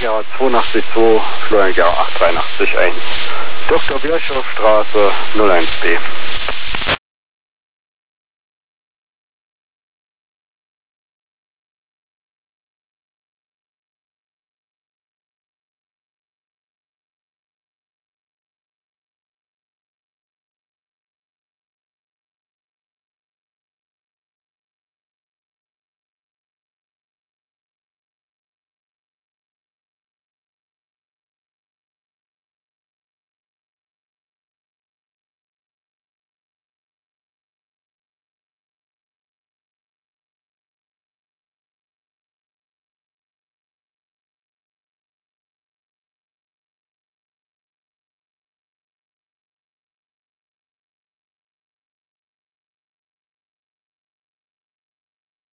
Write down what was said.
Gerhard 82, Florian Gerhard 883 1. Dr. Virchow Straße 01b.